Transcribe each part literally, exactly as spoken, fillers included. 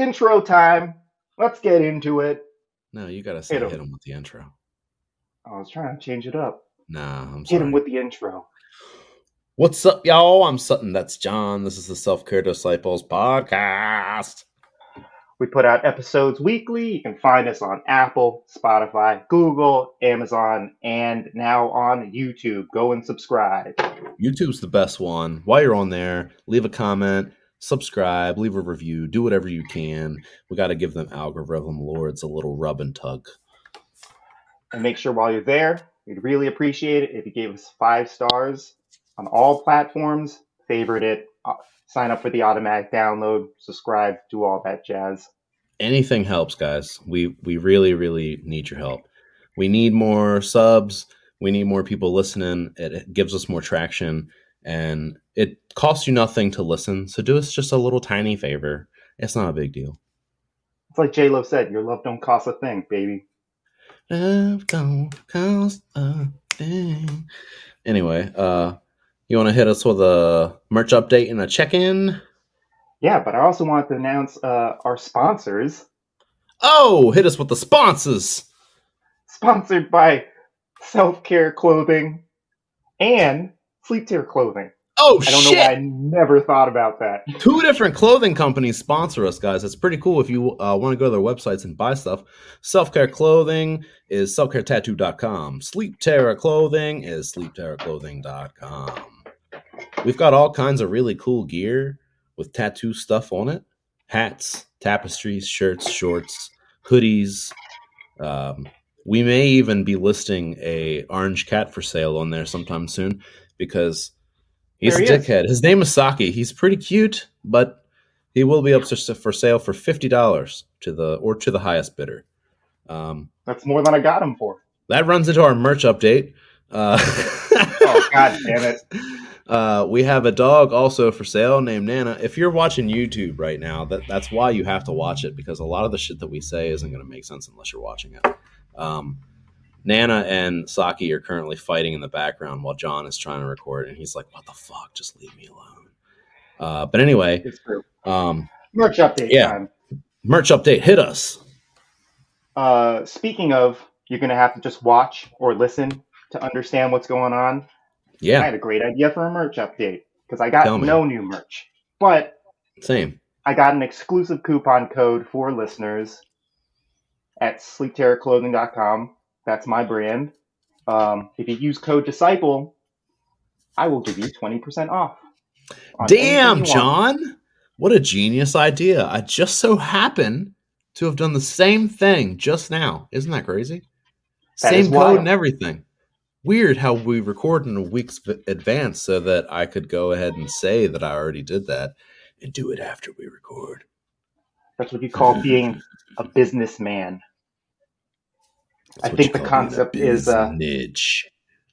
intro time. Let's get into it. No, you gotta say Hit 'em. hit him with the intro. I was trying to change it up. Nah, I'm Hit sorry. him with the intro. What's up, y'all? I'm Sutton. That's John. This is the Self Care Disciples podcast. We put out episodes weekly. You can find us on Apple, Spotify, Google, Amazon, and now on YouTube. Go and subscribe. YouTube's the best one. While you're on there, leave a comment, subscribe, leave a review, do whatever you can. We got to give them algorithm lords a little rub and tug. And make sure while you're there, we'd really appreciate it if you gave us five stars on all platforms, favorite it, uh, sign up for the automatic download, subscribe, do all that jazz. Anything helps, guys. We we really, really need your help. We need more subs. We need more people listening. It, it gives us more traction, and it costs you nothing to listen. So do us just a little tiny favor. It's not a big deal. It's like J-Lo said, your love don't cost a thing, baby. Love don't cost a thing. Anyway, uh, you want to hit us with a merch update and a check-in? Yeah, but I also want to announce uh, our sponsors. Oh, hit us with the sponsors. Sponsored by Self Care Clothing and Sleep Tier Clothing. Oh, I don't shit. know why I never thought about that. Two different clothing companies sponsor us, guys. It's pretty cool if you uh, want to go to their websites and buy stuff. Self-Care Clothing is self care tattoo dot com. Sleep Terra Clothing is sleep terra clothing dot com. We've got all kinds of really cool gear with tattoo stuff on it. Hats, tapestries, shirts, shorts, hoodies. Um, we may even be listing a orange cat for sale on there sometime soon because he's There a he is. dickhead. His name is Saki. He's pretty cute, but he will be up for sale for fifty dollars to the or to the highest bidder. Um, That's more than I got him for. that runs into our merch update. Uh, Oh, God damn it. Uh, we have a dog also for sale named Nana. If you're watching YouTube right now, that, that's why you have to watch it, because a lot of the shit that we say isn't going to make sense unless you're watching it. Um, Nana and Saki are currently fighting in the background while John is trying to record, and he's like, what the fuck? Just leave me alone. Uh, but anyway, It's true. um, Merch update yeah. time. merch update, hit us. Uh, speaking of, you're going to have to just watch or listen to understand what's going on. I Yeah, had a great idea for a merch update because I got Tell me. no new merch. But same. I got an exclusive coupon code for listeners at sleep terra clothing dot com. That's my brand. Um, if you use code Disciple, I will give you twenty percent off. on Damn, anything you want. John. What a genius idea. I just so happen to have done the same thing just now. Isn't that crazy? That is Same code wild. and everything. Weird how we record in a week's v- advance so that I could go ahead and say that I already did that and do it after we record. That's what you call being a businessman. That's I what think you the call being a concept is, uh, biznitch.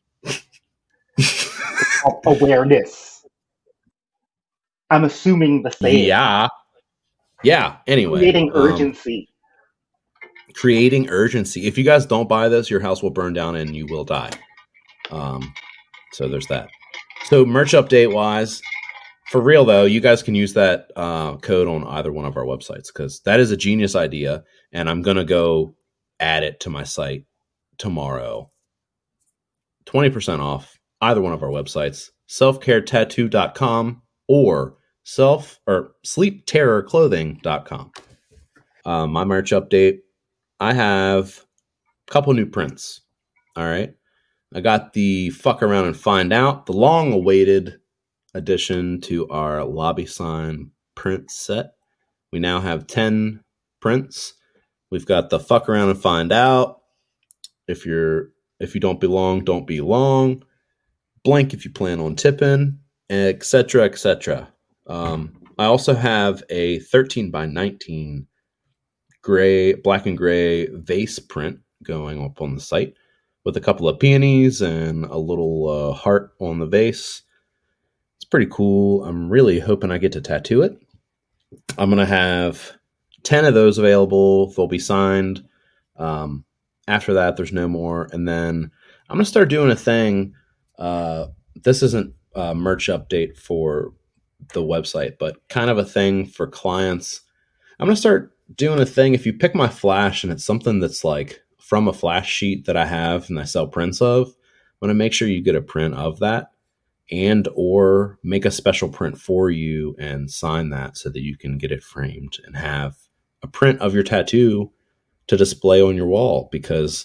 Of awareness. I'm assuming the same. Yeah. Yeah. Anyway. Creating um, urgency. creating urgency. If you guys don't buy this, your house will burn down and you will die. Um, so there's that. So merch update wise, for real though, you guys can use that uh, code on either one of our websites because that is a genius idea, and I'm gonna go add it to my site tomorrow. twenty percent off either one of our websites, self care tattoo dot com or self or sleep terror clothing dot com. Uh, my merch update. I have a couple new prints. All right. I got the Fuck Around and Find Out, the long awaited addition to our lobby sign print set. We now have ten prints. We've got the Fuck Around and Find Out. If you're if you don't belong, don't be long. Blank if you plan on tipping, et cetera, et cetera. Um, I also have a thirteen by nineteen gray, black and gray vase print going up on the site with a couple of peonies and a little uh, heart on the vase. It's pretty cool. I'm really hoping I get to tattoo it. I'm going to have ten of those available. They'll be signed. Um, after that, there's no more. And then I'm going to start doing a thing. Uh, this isn't a merch update for the website, but kind of a thing for clients I'm gonna start doing a thing. If you pick my flash and it's something that's like from a flash sheet that I have and I sell prints of, I'm gonna make sure you get a print of that, and or make a special print for you and sign that so that you can get it framed and have a print of your tattoo to display on your wall. Because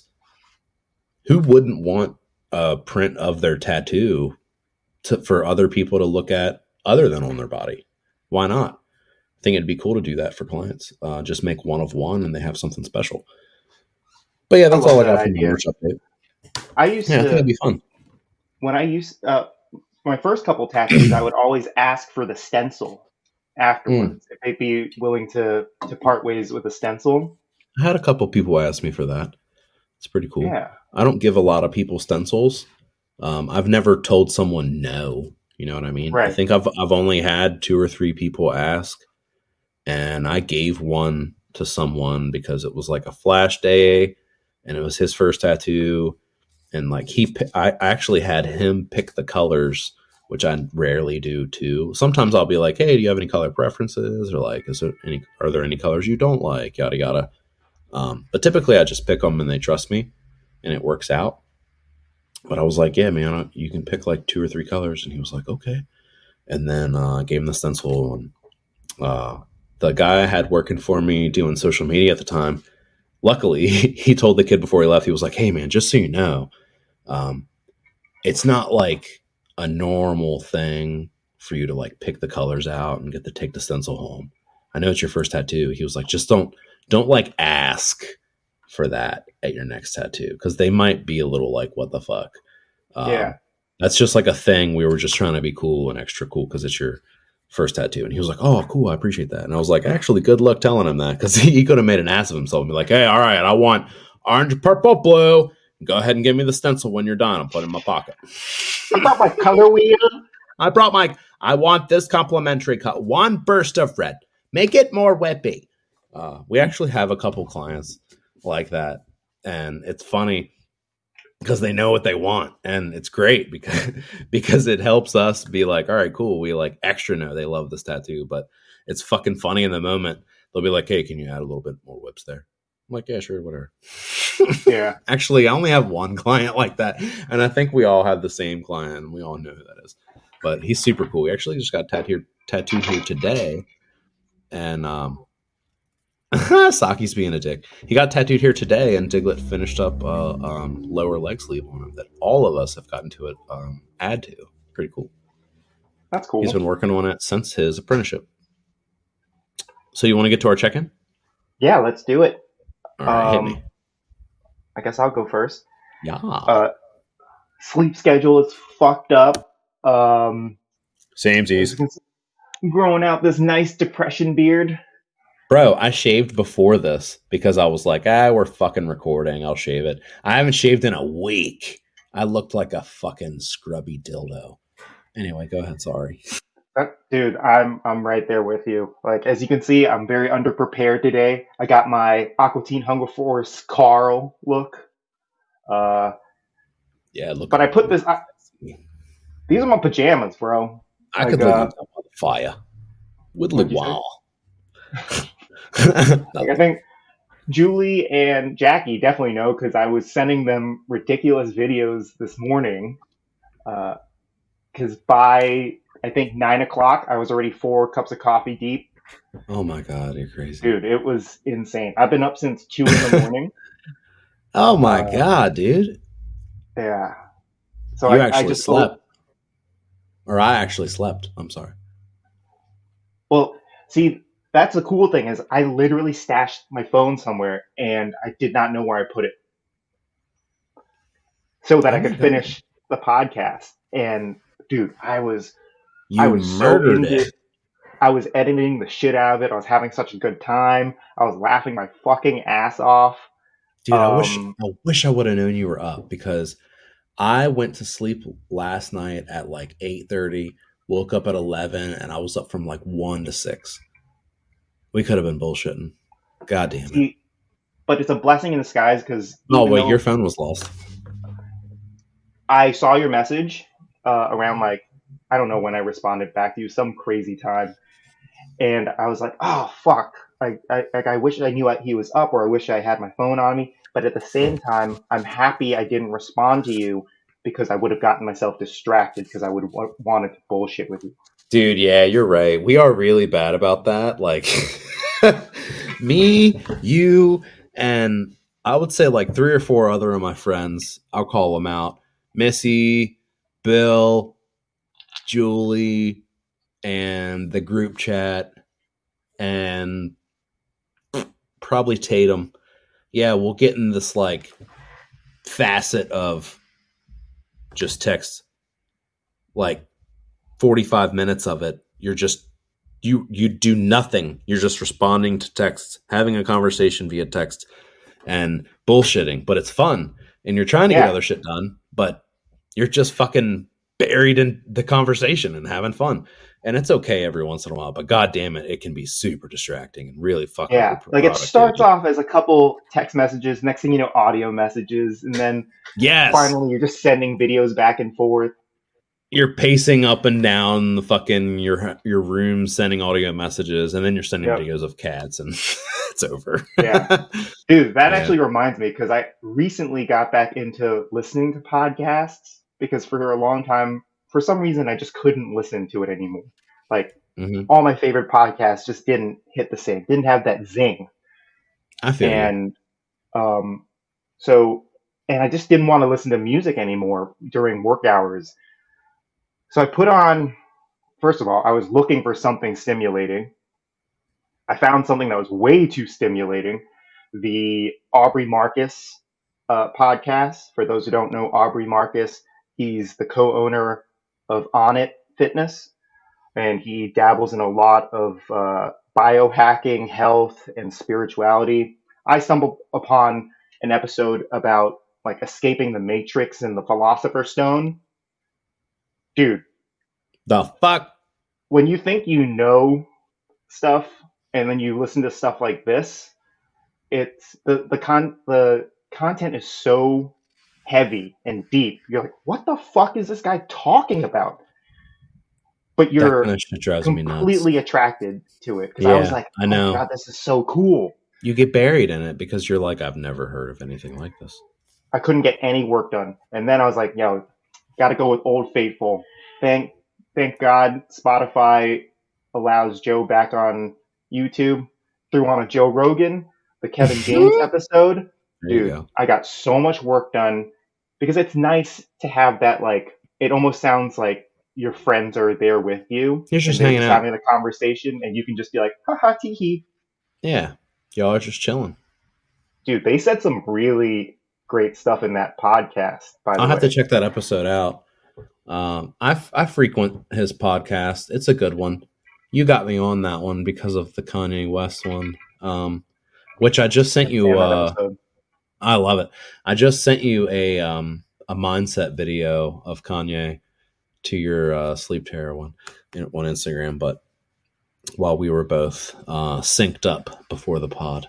who wouldn't want a print of their tattoo to, for other people to look at other than on their body? Why not? I think it'd be cool to do that for clients. Uh, just make one of one and they have something special. But yeah, that's I all I that got from the idea. merch update. I used Yeah, I to, think it'd be fun. when I used, uh, my first couple tattoos, I would always ask for the stencil afterwards. Mm. If they'd be willing to, to part ways with a stencil. I had a couple people ask me for that. It's pretty cool. Yeah. I don't give a lot of people stencils. Um, I've never told someone no. You know what I mean? Right. I think I've I've only had two or three people ask, and I gave one to someone because it was like a flash day, and it was his first tattoo, and like he, I actually had him pick the colors, which I rarely do too. Sometimes I'll be like, "Hey, do you have any color preferences?" Or like, "Is there any? Are there any colors you don't like?" Yada yada. Um, but typically, I just pick them, and they trust me, and it works out. But I was like, yeah, man, you can pick like two or three colors. And he was like, okay. And then uh, I gave him the stencil. And uh, the guy I had working for me doing social media at the time, luckily, he told the kid before he left, he was like, hey, man, just so you know, um, it's not like a normal thing for you to like pick the colors out and get to take the stencil home. I know it's your first tattoo. He was like, just don't, don't like ask for that at your next tattoo, because they might be a little like, what the fuck. Um, yeah, that's just like a thing. We were just trying to be cool and extra cool because it's your first tattoo. And he was like, oh, cool, I appreciate that. And I was like, actually, good luck telling him that, because he, he could have made an ass of himself and be like, hey, all right, I want orange, purple, blue. Go ahead and give me the stencil when you're done. I'll put it in my pocket. I brought my color wheel. I brought my, I want this complimentary cut. One burst of red. Make it more whippy. Uh, we actually have a couple clients like that, and it's funny because they know what they want, and it's great because because it helps us be like, all right, cool, we like extra know they love this tattoo. But it's fucking funny in the moment. They'll be like, hey, can you add a little bit more whips there? I'm like, yeah, sure, whatever. Yeah, actually, I only have one client like that, and I think we all have the same client, and we all know who that is. But he's super cool. He actually just got tattooed tattooed here today, and um Saki's being a dick. He got tattooed here today, and Diglett finished up uh, um, lower leg sleeve on him that all of us have gotten to it um, add to. Pretty cool. That's cool. He's been working on it since his apprenticeship. So you want to get to our check-in? Yeah, let's do it. All right, um, hit me. I guess I'll go first. Yeah. Uh, sleep schedule is fucked up. Um, Samesies. Growing out this nice depression beard. Bro, I shaved before this because I was like, ah, we're fucking recording. I'll shave it. I haven't shaved in a week. I looked like a fucking scrubby dildo. Anyway, go ahead. Sorry. Dude, I'm I'm right there with you. Like, as you can see, I'm very underprepared today. I got my Aqua Teen Hunger Force Carl look. Uh, yeah, look. But I put this. I, these are my pajamas, bro. I like, could uh, live on fire. Would live wow. Like, I think Julie and Jackie definitely know, because I was sending them ridiculous videos this morning. Because uh, by I think nine o'clock, I was already four cups of coffee deep. Oh my god, you're crazy, dude! It was insane. I've been up since two in the morning. Oh my uh, god, dude! Yeah. So you I, actually I just slept, or I actually slept. I'm sorry. Well, see. That's the cool thing, is I literally stashed my phone somewhere and I did not know where I put it, so that oh I could finish God. the podcast. And dude, I was, you I was murdered so into it. it. I was editing the shit out of it. I was having such a good time. I was laughing my fucking ass off. Dude, um, I wish I wish I would have known you were up, because I went to sleep last night at like eight thirty, woke up at eleven, and I was up from like one to six. We could have been bullshitting. God damn it. See, but it's a blessing in disguise, because... Oh, wait, your phone was lost. I saw your message uh, around, like, I don't know when I responded back to you, some crazy time. and I was like, oh fuck, like I like I wish I knew he was up, or I wish I had my phone on me. But at the same time, I'm happy I didn't respond to you because I would have gotten myself distracted because I would have w- wanted to bullshit with you. Dude, yeah, you're right. We are really bad about that. Like me, you, and I would say like three or four other of my friends. I'll call them out. Missy, Bill, Julie, and the group chat, and probably Tatum. Yeah, we'll get in this like facet of just text, like forty-five minutes of it. You're just you you do nothing. You're just responding to texts, having a conversation via text, and bullshitting. But it's fun, and you're trying to Yeah. get other shit done, but you're just fucking buried in the conversation and having fun. And it's okay every once in a while, but god damn it, it can be super distracting and really fuck Yeah, up your like it starts productivity. off as a couple text messages, next thing you know, audio messages, and then Yes. finally you're just sending videos back and forth. You're pacing up and down the fucking your your room sending audio messages, and then you're sending Yep. videos of cats, and it's over. Yeah. Dude, that Yeah. actually reminds me, because I recently got back into listening to podcasts, because for a long time, for some reason, I just couldn't listen to it anymore. Like, Mhm. all my favorite podcasts just didn't hit the same, didn't have that zing. I feel you. And um, so, and I just didn't want to listen to music anymore during work hours. So I put on, first of all, I was looking for something stimulating. I found something that was way too stimulating. The Aubrey Marcus uh, podcast. For those who don't know, Aubrey Marcus, he's the co-owner of Onnit Fitness, and he dabbles in a lot of uh, biohacking, health, and spirituality. I stumbled upon an episode about like escaping the Matrix and the Philosopher's Stone. Dude, The fuck? when you think you know stuff and then you listen to stuff like this, it's the the con the content is so heavy and deep. You're like, what the fuck is this guy talking about? But That you're kind of shit drives me nuts. completely attracted to it, because I was Yeah, like, I oh know. my god, this is so cool. You get buried in it because you're like, I've never heard of anything like this. I couldn't get any work done, and then I was like, yo, gotta go with Old Faithful. Thank thank God Spotify allows Joe back on YouTube. Threw on a Joe Rogan, the Kevin James episode. There you Dude, go. I got so much work done, because it's nice to have that, like, it almost sounds like your friends are there with you. You're just and they're hanging just out. having a conversation, and you can just be like, haha, tee hee. Yeah. Y'all are just chilling. Dude, they said some really great stuff in that podcast, by the I'll way. have to check that episode out. Um, I I frequent his podcast. It's a good one. You got me on that one because of the Kanye West one, um, which I just sent you. Yeah, that Uh, episode. I love it. I just sent you a um, a mindset video of Kanye to your uh, Sleep Terror one on Instagram, but while we were both uh, synced up before the pod.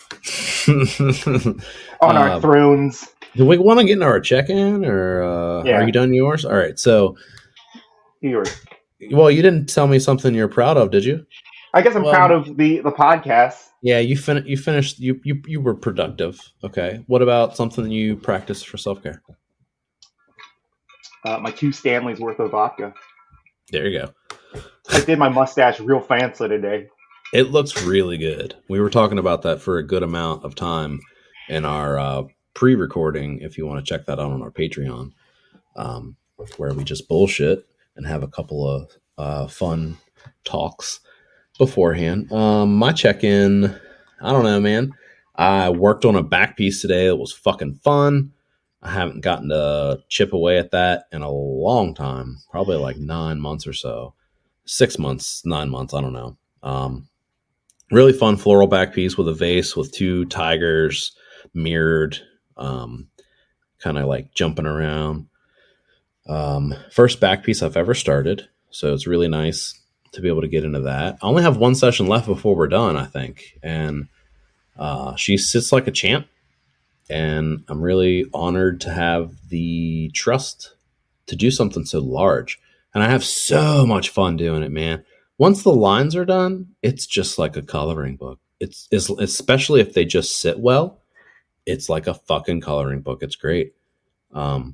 On Uh, our thrones. Do we want to get into our check-in, or uh, Yeah. are you done yours? All right. So, Yours. well, you didn't tell me something you're proud of, did you? I guess I'm Well- proud of the, the podcast. Yeah, you fin- You finished. You, you you were productive. Okay. What about something you practice for self-care? Uh, my two Stanley's worth of vodka. There you go. I did my mustache real fancy today. It looks really good. We were talking about that for a good amount of time in our uh, pre-recording. If you want to check that out on our Patreon, um, where we just bullshit and have a couple of uh, fun talks beforehand. Um, my check-in, I don't know, man. I worked on a back piece today. It was fucking fun. I haven't gotten to chip away at that in a long time, probably like nine months or so. Six months, nine months, I don't know. Um, really fun floral back piece with a vase with two tigers mirrored, um, kind of like jumping around. Um, first back piece I've ever started, so it's really nice to be able to get into that. I only have one session left before we're done, I think, and uh, she sits like a champ, and I'm really honored to have the trust to do something so large. And I have so much fun doing it, man. once the lines are done, it's just like a coloring book. It's, it's especially if they just sit well. It's like a fucking coloring book. It's great. Um,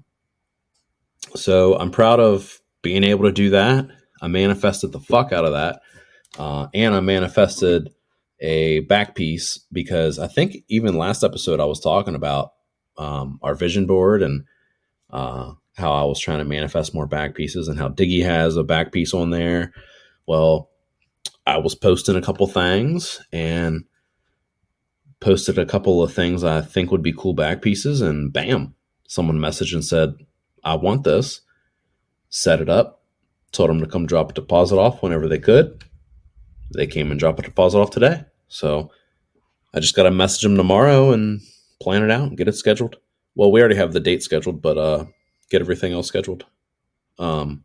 so I'm proud of being able to do that. I manifested the fuck out of that. Uh, and I manifested a back piece because I think even last episode I was talking about um, our vision board and uh, how I was trying to manifest more back pieces and how Diggy has a back piece on there. Well, I was posting a couple things and posted a couple of things I think would be cool back pieces, and bam, someone messaged and said, I want this. Set it up, told them to come drop a deposit off whenever they could. They came and dropped a deposit off today. So I just got to message them tomorrow and plan it out and get it scheduled. Well, we already have the date scheduled, but uh, get everything else scheduled. Um,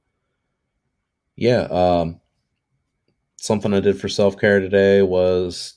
yeah, um, something I did for self-care today was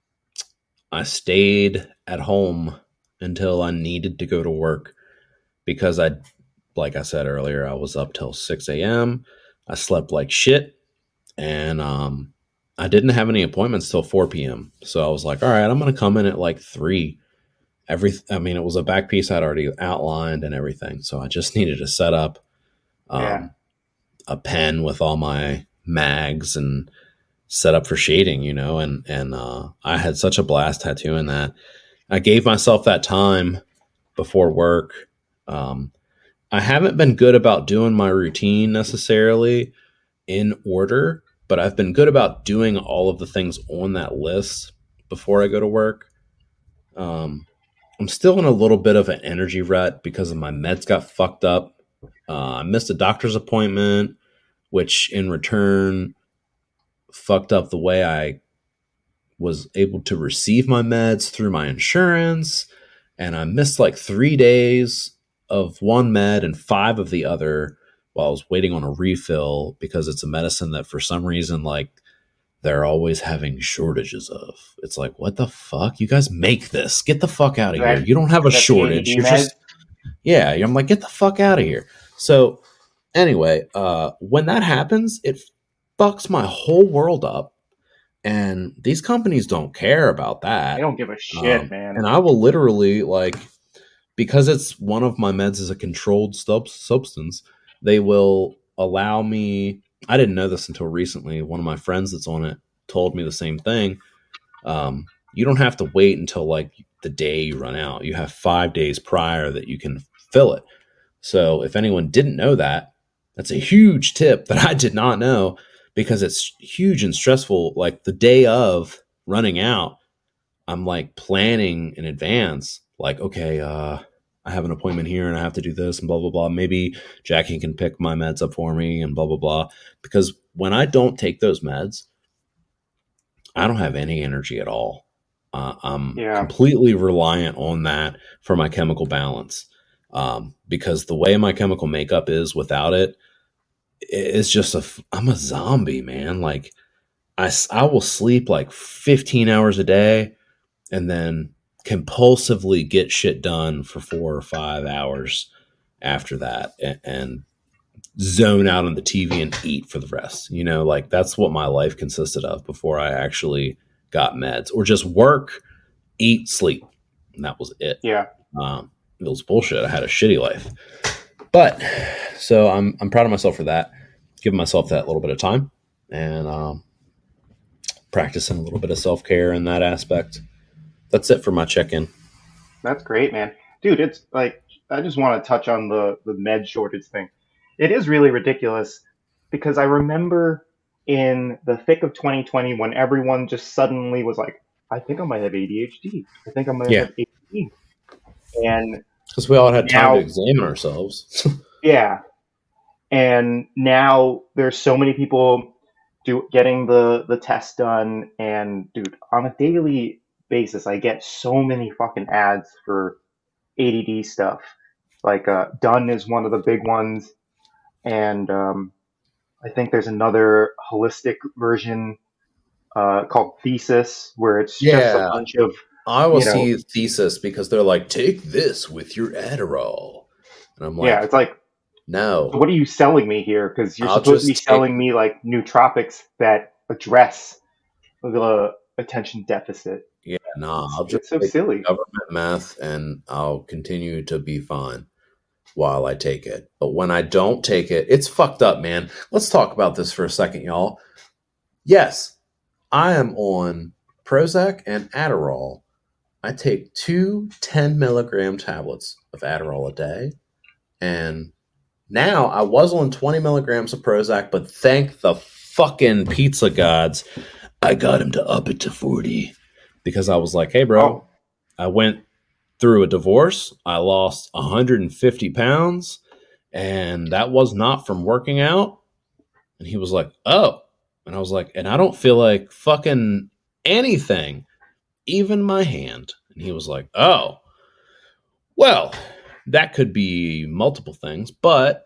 I stayed at home until I needed to go to work because I, like I said earlier, I was up till six a.m. I slept like shit, and um, I didn't have any appointments till four p.m. So I was like, all right, I'm going to come in at like three. Every, I mean, it was a back piece I'd already outlined and everything. So I just needed to set up um, yeah. a pen with all my mags and set up for shading, you know, and, and uh, I had such a blast tattooing that. I gave myself that time before work. Um, I haven't been good about doing my routine necessarily in order, but I've been good about doing all of the things on that list before I go to work. Um, I'm still in a little bit of an energy rut because of my meds got fucked up. Uh, I missed a doctor's appointment, which in return fucked up the way I was able to receive my meds through my insurance. And I missed like three days of one med and five of the other while I was waiting on a refill because it's a medicine that for some reason, like, they're always having shortages of. It's like, what the fuck? You guys make this. Get the fuck out of Right. here. You don't have a shortage. You're just, yeah. I'm like, get the fuck out of here. So anyway, uh, when that happens, it fucks my whole world up. And these companies don't care about that. They don't give a shit, um, man. And I will literally, like, because it's one of my meds is a controlled sub- substance, they will allow me. I didn't know this until recently. One of my friends that's on it told me the same thing. Um, you don't have to wait until like the day you run out. You have five days prior that you can fill it. So if anyone didn't know that, that's a huge tip that I did not know because it's huge and stressful. Like the day of running out, I'm like planning in advance, like, okay, uh, I have an appointment here and I have to do this and blah, blah, blah. Maybe Jackie can pick my meds up for me and blah, blah, blah. Because when I don't take those meds, I don't have any energy at all. Uh, I'm yeah. completely reliant on that for my chemical balance. Um, because the way my chemical makeup is without it, it's just a, I'm a zombie, man. Like I, I will sleep like fifteen hours a day and then compulsively get shit done for four or five hours after that and, and zone out on the T V and eat for the rest. You know, like that's what my life consisted of before I actually got meds, or just work, eat, sleep. And that was it. Yeah. Um, it was bullshit. I had a shitty life, but so I'm, I'm proud of myself for that. Giving myself that little bit of time and, um, practicing a little bit of self-care in that aspect. That's it for my check-in. That's great, man. Dude, it's like, I just want to touch on the, the med shortage thing. It is really ridiculous because I remember in the thick of twenty twenty when everyone just suddenly was like, I think I might have A D H D. I think I might yeah. have A D H D. And because we all had time now, to examine ourselves. yeah. And now there's so many people do getting the, the test done. And dude, on a daily basis, I get so many fucking ads for A D D stuff. Like uh, Done is one of the big ones. And um, I think there's another holistic version uh, called Thesis, where it's yeah. just a bunch of. I will you know, see Thesis because they're like, take this with your Adderall. And I'm like, yeah, it's like No. So what are you selling me here? Because you're I'll supposed to be just take- selling me like nootropics that address the attention deficit. Yeah, no, I'll It's, just it's so take silly. government meth and I'll continue to be fine while I take it. But when I don't take it, it's fucked up, man. Let's talk about this for a second, y'all. Yes, I am on Prozac and Adderall. I take two ten milligram tablets of Adderall a day. And now I was on twenty milligrams of Prozac, but thank the fucking pizza gods, I got him to up it to forty. Because I was like, hey, bro, Oh. I went through a divorce. I lost one hundred fifty pounds, and that was not from working out. And he was like, oh. And I was like, and I don't feel like fucking anything, even my hand. And he was like, oh, well, that could be multiple things, but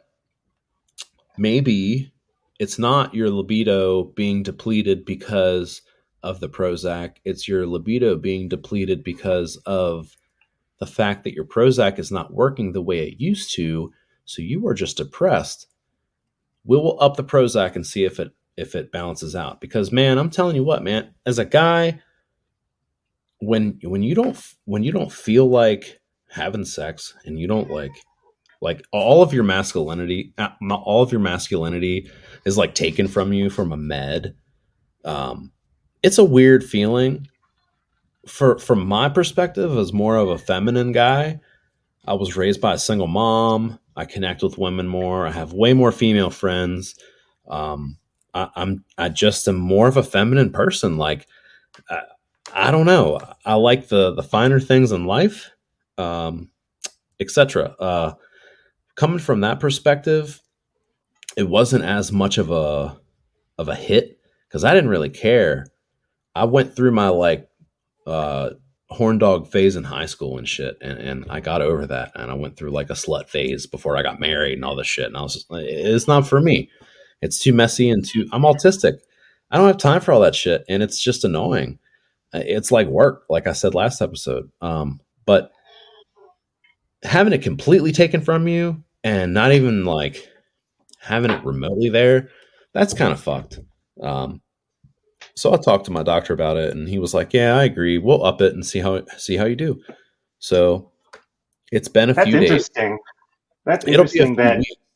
maybe it's not your libido being depleted because of the Prozac. It's your libido being depleted because of the fact that your Prozac is not working the way it used to. So you are just depressed. We will up the Prozac and see if it if it balances out. Because man, I'm telling you what, man, as a guy, when when you don't when you don't feel like having sex and you don't like like all of your masculinity, all of your masculinity is like taken from you from a med. Um, it's a weird feeling. For from my perspective, as more of a feminine guy, I was raised by a single mom. I connect with women more. I have way more female friends. Um, I, I'm I just am more of a feminine person. Like I, I don't know. I like the the finer things in life, um, et cetera. Uh, coming from that perspective, it wasn't as much of a of a hit because I didn't really care. I went through my like uh, horn dog phase in high school and shit, and, and I got over that. And I went through like a slut phase before I got married and all this shit. And I was just like, it's not for me. It's too messy and too. I'm autistic. I don't have time for all that shit, and it's just annoying. It's like work, like I said last episode. Um, but having it completely taken from you and not even like having it remotely there, that's kind of fucked. Um, so I talked to my doctor about it, and he was like, "Yeah, I agree. We'll up it and see how see how you do." So it's been a That's few days. interesting. That's It'll be a interesting few that weeks.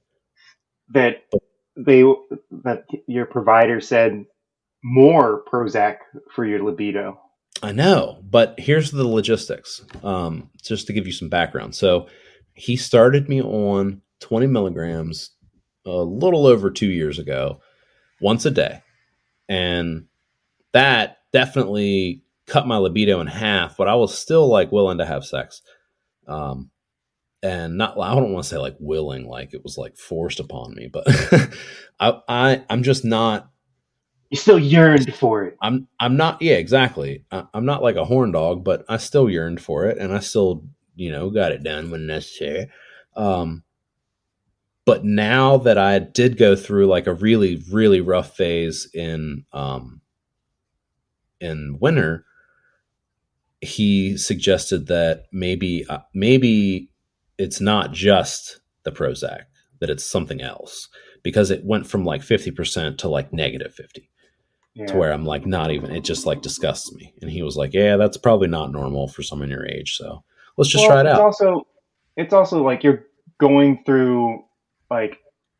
that they that your provider said more Prozac for your libido. I know, but here's the logistics. Um, just to give you some background. So he started me on twenty milligrams a little over two years ago, once a day. And that definitely cut my libido in half, but I was still like willing to have sex. Um, and not, I don't want to say like willing, like it was like forced upon me, but I, I, I'm just not, You still yearned for it. I'm, I'm not, yeah, exactly. I, I'm not like a horn dog, but I still yearned for it. And I still, you know, got it done when necessary. Um, but now that I did go through like a really, really rough phase in, um, in winter, he suggested that maybe, uh, maybe it's not just the Prozac, that it's something else, because it went from like fifty percent to like negative fifty. Yeah. To where I'm like, not even, it just like disgusts me. And he was like, yeah, that's probably not normal for someone your age. So let's just well, try it it's out. Also, it's also like you're going through like,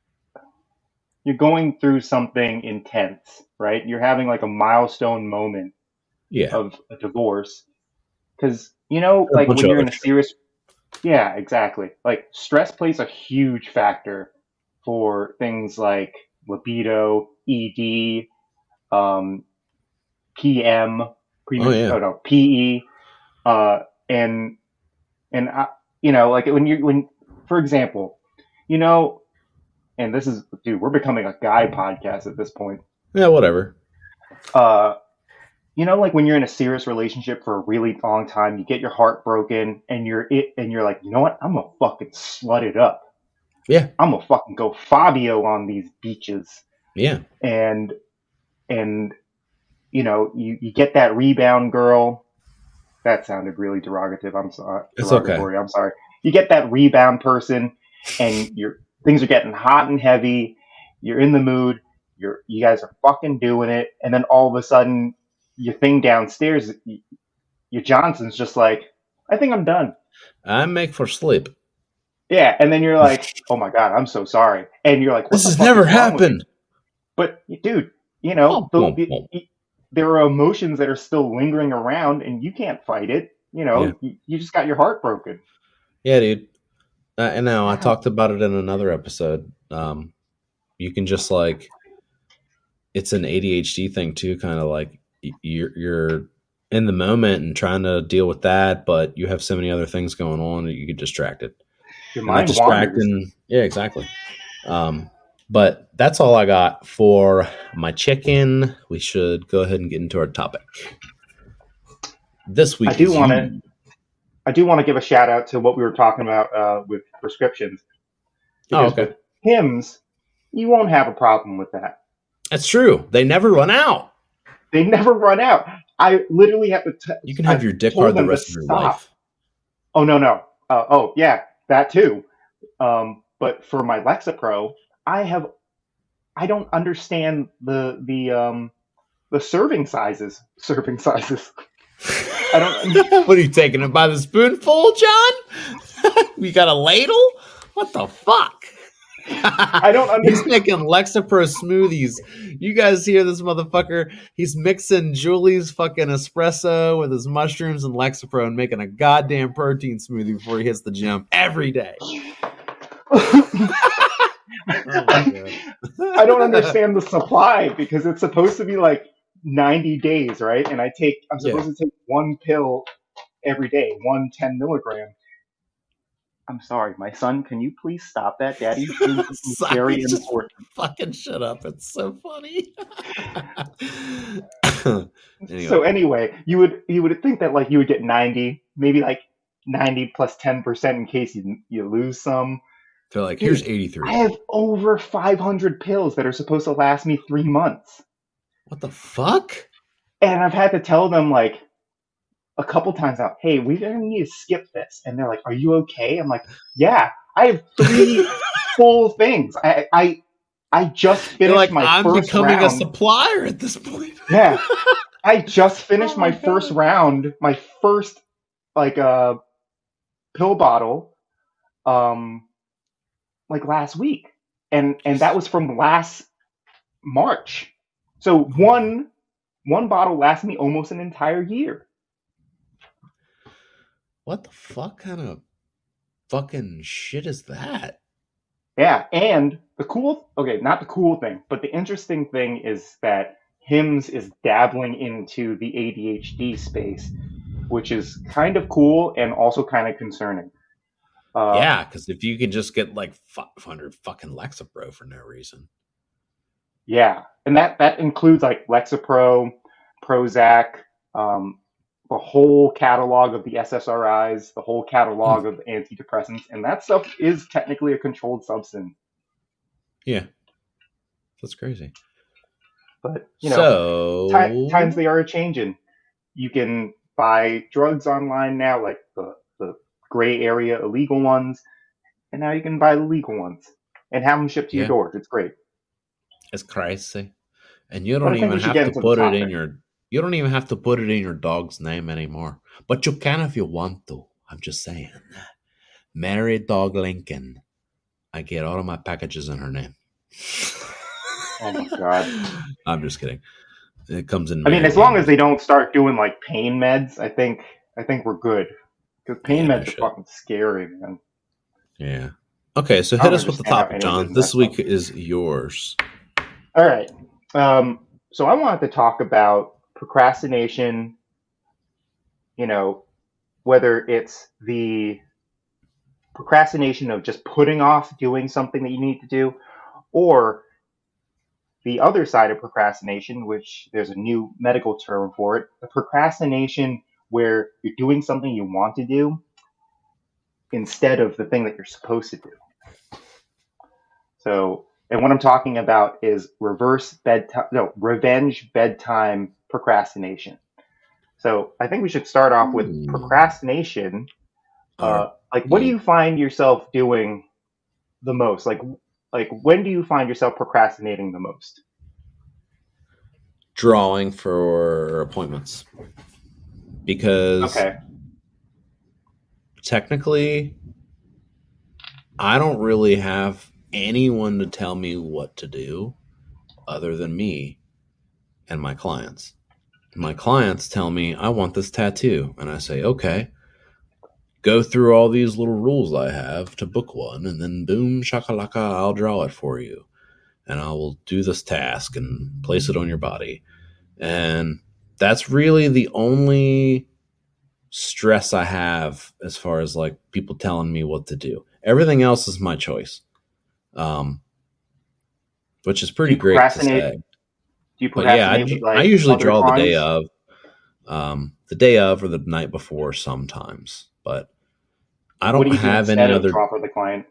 you're going through something intense, right? You're having like a milestone moment yeah. of a divorce. Because, you know, like when you're in a serious, yeah, exactly. Like stress plays a huge factor for things like libido, E D, um, P M, oh, yeah. oh, no, P E, uh, and and I, you know, like when you when, for example, you know, and this is, dude, we're becoming a guy podcast at this point. Yeah, whatever. Uh, you know, like when you're in a serious relationship for a really long time, you get your heart broken, and you're it, and you're like, you know what? I'm gonna fucking slut it up. Yeah, I'm gonna fucking go Fabio on these beaches. Yeah, and and you know, you, you get that rebound girl. That sounded really derogative. I'm sorry. It's okay. I'm sorry. You get that rebound person, and you're things are getting hot and heavy. You're in the mood. You're you guys are fucking doing it, and then all of a sudden, your thing downstairs, your Johnson's just like, I think I'm done. I make for sleep. Yeah, and then you're like, oh my god, I'm so sorry, and you're like, what This the has fuck never is wrong with you? happened. But dude, you know, Womp, the, womp, womp. the, there are emotions that are still lingering around, and you can't fight it. You know, Yeah. you, you just got your heart broken. Yeah, dude. Uh, and now I Wow. talked about it in another episode. Um, you can just like, it's an A D H D thing too. Kind of like y- you're you're in the moment and trying to deal with that, but you have so many other things going on that you get distracted. Your And that mind wanders. distracting, yeah, exactly. Um, but that's all I got for my check-in. We should go ahead and get into our topic. This week, I do is want you. to. I do want to give a shout out to what we were talking about uh, with prescriptions. Oh, Because okay. with hymns, you won't have a problem with that. That's true. They never run out. They never run out. I literally have to. T- You can have I your dick told hard the them to rest of your stop. life. Oh no no. Uh, oh yeah, that too. Um, but for my Lexapro, I have. I don't understand the the um the serving sizes. Serving sizes. I don't. What are you taking it by the spoonful, John? We got a ladle? What the fuck? I don't He's understand. making Lexapro smoothies. You guys hear this motherfucker? He's mixing Julie's fucking espresso with his mushrooms and Lexapro and making a goddamn protein smoothie before he hits the gym every day. Oh my God. I don't understand the supply because it's supposed to be like ninety days, right? And I take, I'm supposed Yeah. to take one pill every day, one ten milligram. I'm sorry, my son, can you please stop that? Daddy is doing something Sorry, very just important. fucking shut up. It's so funny. Anyway. So anyway, you would you would think that like you would get ninety, maybe like ninety plus ten percent in case you you lose some. They're like, Dude, here's eighty-three. I have over five hundred pills that are supposed to last me three months. What the fuck? And I've had to tell them like a couple times out, hey, we're gonna need to skip this. And they're like, are you okay? I'm like, yeah, I have three full things. I I I just They're finished like, my I'm first becoming a round. supplier at this point. Yeah. I just finished Oh my my first God. round, my first like uh pill bottle um like last week. And and that was from last March. So one one bottle lasts me almost an entire year. What the fuck kind of fucking shit is that? Yeah, and the cool, okay, not the cool thing, but the interesting thing is that Hims is dabbling into the A D H D space, which is kind of cool and also kind of concerning. Uh, Yeah, because if you can just get like five hundred fucking Lexapro for no reason. Yeah, and that, that includes like Lexapro, Prozac, um, the whole catalog of the S S R Is, the whole catalog of antidepressants, and that stuff is technically a controlled substance. Yeah. That's crazy. But, you know, So ti- times they are changing. You can buy drugs online now, like the, the gray area illegal ones, and now you can buy the legal ones and have them shipped to Yeah. your door. It's great. it's crazy. And you But I don't think even we should have get to into the put it in topic. your you don't even have to put it in your dog's name anymore. But you can if you want to. I'm just saying. Mary Dog Lincoln. I get all of my packages in her name. Oh my God. I'm just kidding. It comes in. I mean, Mary as long Jane. as they don't start doing like pain meds, I think I think we're good. Because pain Yeah, no meds are shit. fucking scary, man. Yeah. Okay, so I hit don't us with the understand how topic, anyone John. does This that week stuff. is yours. All right. Um, so I wanted to talk about procrastination. You know, whether it's the procrastination of just putting off doing something that you need to do, or the other side of procrastination, which there's a new medical term for it, the procrastination where you're doing something you want to do instead of the thing that you're supposed to do. So, and what I'm talking about is reverse bedtime, no, revenge bedtime procrastination. So I think we should start off with Hmm. procrastination. All Uh, like, what do yeah. you find yourself doing the most? Like, like when do you find yourself procrastinating the most? Drawing for appointments. Because Okay. technically, I don't really have anyone to tell me what to do other than me and my clients. My clients tell me, I want this tattoo. And I say, okay, go through all these little rules I have to book one. And then boom, shakalaka, I'll draw it for you. And I will do this task and place it on your body. And that's really the only stress I have as far as like people telling me what to do. Everything else is my choice, um, which is pretty great to say. Do you but yeah, I, with, like, I usually draw drawings? the day of, um, the day of or the night before sometimes. But I don't what do you have do any other draw for the client.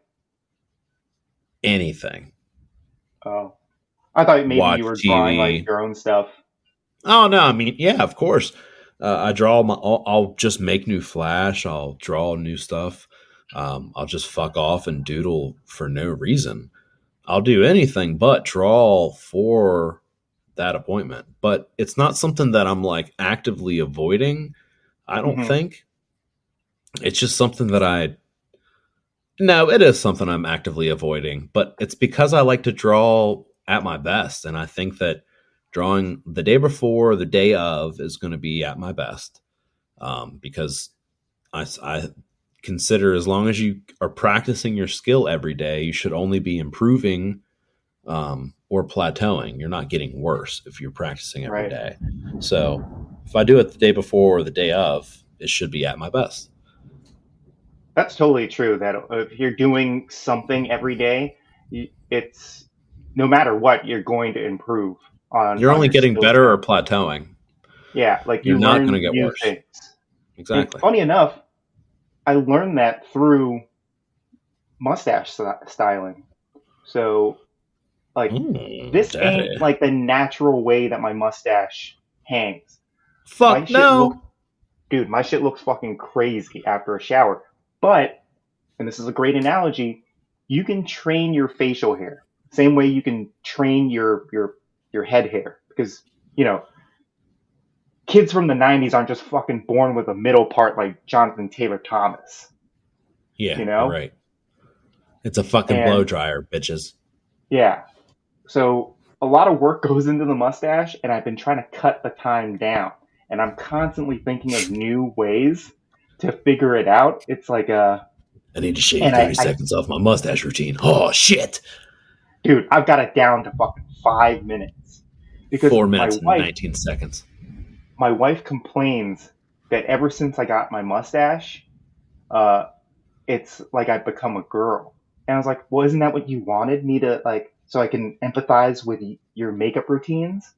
Anything. Oh, I thought maybe Watch you were T V. drawing like your own stuff. Oh no, I mean, yeah, of course. Uh, I draw my. I'll, I'll just make new Flash. I'll draw new stuff. Um, I'll just fuck off and doodle for no reason. I'll do anything but draw for that appointment. But it's not something that I'm like actively avoiding. I don't Mhm. think. It's just something that I. No, it is something I'm actively avoiding, but it's because I like to draw at my best, and I think that drawing the day before, the day of, is going to be at my best, um, because I, I consider as long as you are practicing your skill every day, you should only be improving um, or plateauing. You're not getting worse if you're practicing every Right. day. So if I do it the day before or the day of, it should be at my best. That's totally true. That if you're doing something every day, it's no matter what, you're going to improve on. You're on only your getting skill better set. or plateauing. Yeah, like You're you not learn going to get new worse. things. Exactly. And funny enough, I learned that through mustache st- styling. So, like, Ooh, this daddy. ain't like the natural way that my mustache hangs. Fuck my shit no. Look, dude, my shit looks fucking crazy after a shower. But, and this is a great analogy, you can train your facial hair. Same way you can train your your your head hair. Because, you know, kids from the nineties aren't just fucking born with a middle part like Jonathan Taylor Thomas. Yeah, you know? you're right. It's a fucking And- blow dryer, bitches. Yeah. So a lot of work goes into the mustache, and I've been trying to cut the time down. And I'm constantly thinking of new ways to figure it out. It's like a, I need to shave And thirty I- seconds off my mustache routine. Oh shit! dude, I've got it down to fucking five minutes. Because Four my minutes and wife, nineteen seconds. my wife complains that ever since I got my mustache, uh, it's like I've become a girl. And I was like, well, isn't that what you wanted me to, like, so I can empathize with y- your makeup routines?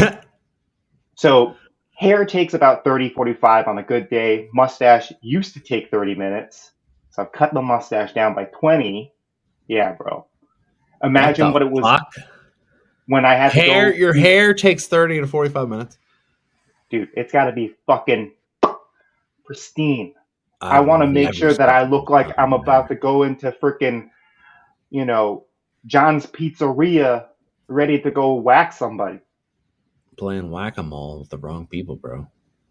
So hair takes about thirty, forty-five on a good day. Mustache used to take thirty minutes. So I've cut the mustache down by twenty. Yeah, bro. Imagine what, the it was fuck? when I had Hair, to go. your hair takes thirty to forty-five minutes. Dude, it's got to be fucking pristine. I I've want to make never sure that I seen look like I'm about to go into freaking, you know, John's Pizzeria ready to go whack somebody. playing whack-a-mole with the wrong people, bro.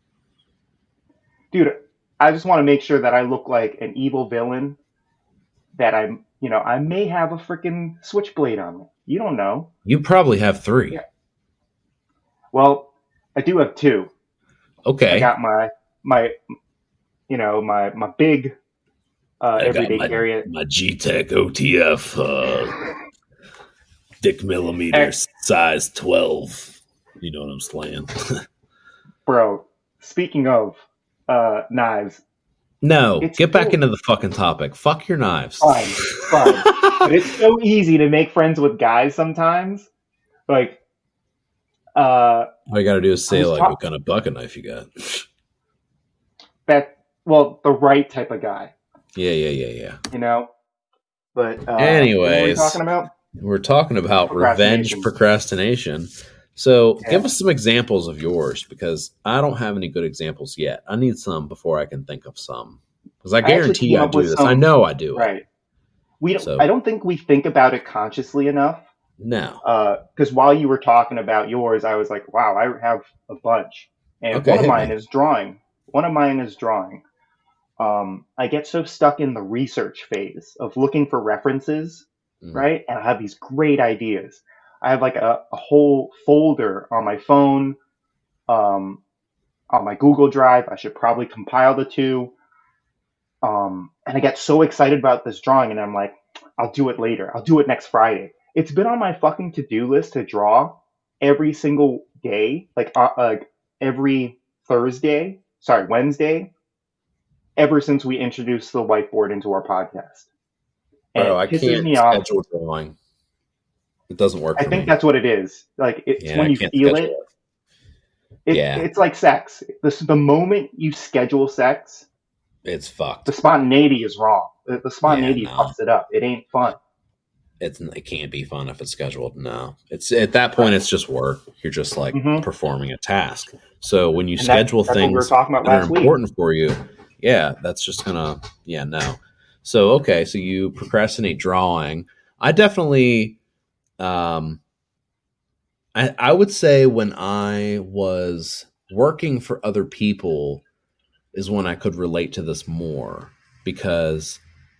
Dude, I just want to make sure that I look like an evil villain, that I'm, you know, I may have a freaking switchblade on me. You don't know. You probably have three. Yeah. Well, I do have two. Okay. I got my, my, you know, my, my big uh, I got everyday my, carry. my G-Tech O T F uh, dick millimeter size twelve. You know what I'm saying? Bro, speaking of uh, knives. No, It's get back cool. into the fucking topic. Fuck your knives. Fine, fine. But it's so easy to make friends with guys sometimes. Like, uh, All you gotta do is say, I was like, talk- what kind of bucket knife you got? that, well, the right type of guy, Yeah, yeah, yeah, yeah. you know? But, uh, Anyways. what were we talking about? We're talking about revenge Procrastination. procrastination. So Yeah. give us some examples of yours, because I don't have any good examples yet. I need some before I can think of some. Because I actually guarantee came I, up do with this. some- I know I do it. Right. We don't, I So don't think we think about it consciously enough. no. Because while you were talking about yours, I was like, wow, I have a bunch. And Okay, one of hit mine me. is drawing. One of mine is drawing. Um, I get so stuck in the research phase of looking for references, Mm. right? And I have these great ideas. I have like a, a whole folder on my phone, um, on my Google Drive. I should probably compile the two. Um, and I get so excited about this drawing, and I'm like, I'll do it later. I'll do it next Friday. It's been on my fucking to do list to draw every single day, like uh, uh, every Thursday, sorry, Wednesday, ever since we introduced the whiteboard into our podcast. And Bro, it I pisses can't me off. schedule drawing. It doesn't work I for think me. that's what it is. Like it's Yeah, I when you can't feel schedule it. it. It Yeah, it's like sex. The the moment you schedule sex, it's the fucked. spontaneity is wrong. The, the Yeah, spontaneity no. fucks it up. It ain't fun. It's it can't be fun if it's scheduled. No. It's at that point Right. it's just work. You're just like hmm performing a task. So when you And that schedule that's what we were things talking about that are last week. important for you, yeah, that's just gonna yeah, no. So okay, so you procrastinate drawing. I definitely um I, I would say when I was working for other people is when I could relate to this more because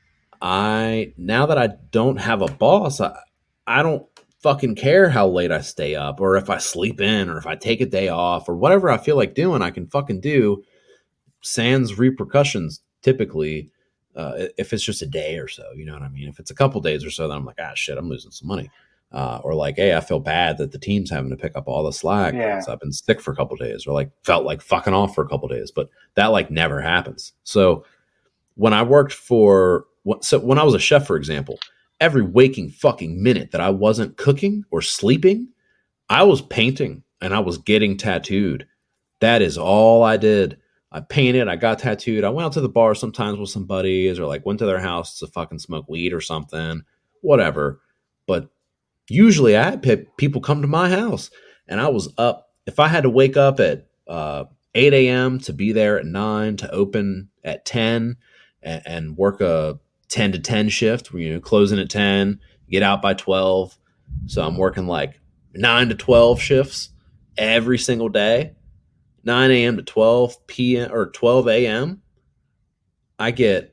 I now that I don't have a boss, I, I don't fucking care how late I stay up or if I sleep in or if I take a day off or whatever I feel like doing, I can fucking do sans repercussions typically. Uh, if it's just a day or so, you know what I mean? If it's a couple days or so, then I'm like, ah, shit, I'm losing some money. Uh, or like, hey, I feel bad that the team's having to pick up all the slack Yeah. because I've been sick for a couple days, or like felt like fucking off for a couple days. But that like never happens. So when I worked for, so when I was a chef, for example, every waking fucking minute that I wasn't cooking or sleeping, I was painting and I was getting tattooed. That is all I did. I painted, I got tattooed. I went out to the bar sometimes with some buddies or like went to their house to fucking smoke weed or something, whatever. But usually I had pe- people come to my house and I was up. If I had to wake up at uh, eight a.m. to be there at nine, to open at ten and, and work a ten to ten shift, where you know, closing at ten, get out by twelve. So I'm working like nine to twelve shifts every single day, nine a.m. to twelve p.m. or twelve a.m. I get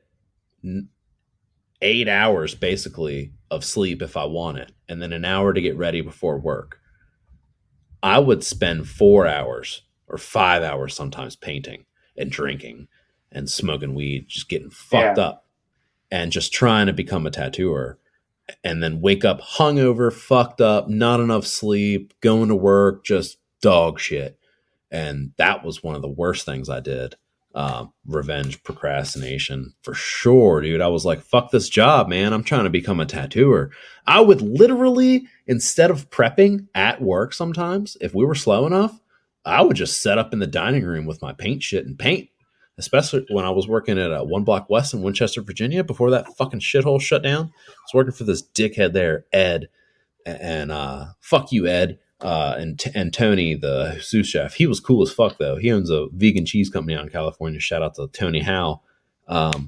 eight hours basically of sleep if I want it, and then an hour to get ready before work. I would spend four hours or five hours sometimes painting and drinking and smoking weed, just getting fucked Yeah. up and just trying to become a tattooer, and then wake up hungover, fucked up, not enough sleep, going to work, just dog shit. And that was one of the worst things I did. Um, revenge procrastination for sure, dude. I was like, fuck this job, man. I'm trying to become a tattooer. I would literally, instead of prepping at work sometimes, if we were slow enough, I would just set up in the dining room with my paint shit and paint. Especially when I was working at a One Block West in Winchester, Virginia, before that fucking shithole shut down. I was working for this dickhead there, Ed. And uh, fuck you, Ed. Uh, and and Tony, the sous chef, he was cool as fuck though. He owns a vegan cheese company out in California. Shout out to Tony Howe. Um,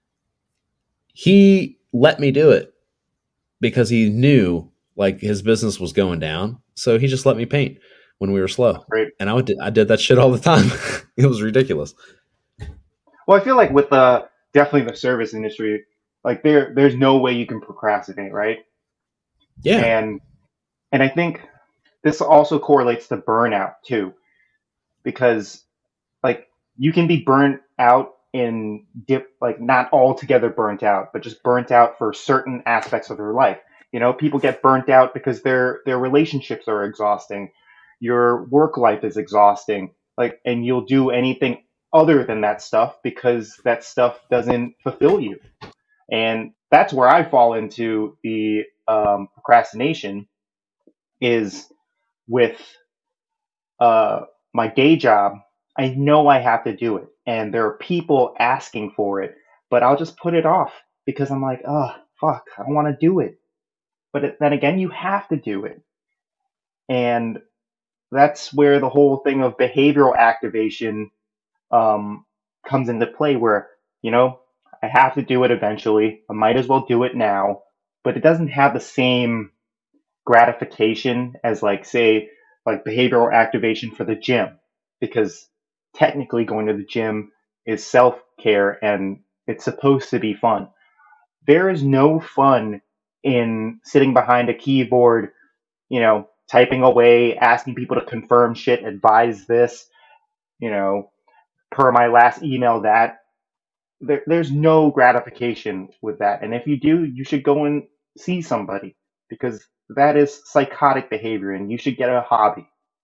he let me do it because he knew like his business was going down, so he just let me paint when we were slow. Great. And I would I did that shit all the time. It was ridiculous. Well, I feel like with the definitely the service industry, like there there's no way you can procrastinate, right? Yeah, And and I think this also correlates to burnout too, because like you can be burnt out in dip like not altogether burnt out, but just burnt out for certain aspects of their life. You know, people get burnt out because their their relationships are exhausting, your work life is exhausting, like, and you'll do anything other than that stuff because that stuff doesn't fulfill you. And that's where I fall into the um, procrastination is with uh, my day job. I know I have to do it, and there are people asking for it, but I'll just put it off because I'm like, oh, fuck, I don't want to do it. But it, then again, you have to do it. And that's where the whole thing of behavioral activation um, comes into play, where, you know, I have to do it eventually. I might as well do it now, but it doesn't have the same gratification as like say like behavioral activation for the gym, because technically going to the gym is self-care and it's supposed to be fun. There is no fun in sitting behind a keyboard, you know, typing away, asking people to confirm shit, advise this, you know, per my last email that. There, there's no gratification with that. And if you do, you should go and see somebody, because that is psychotic behavior and you should get a hobby.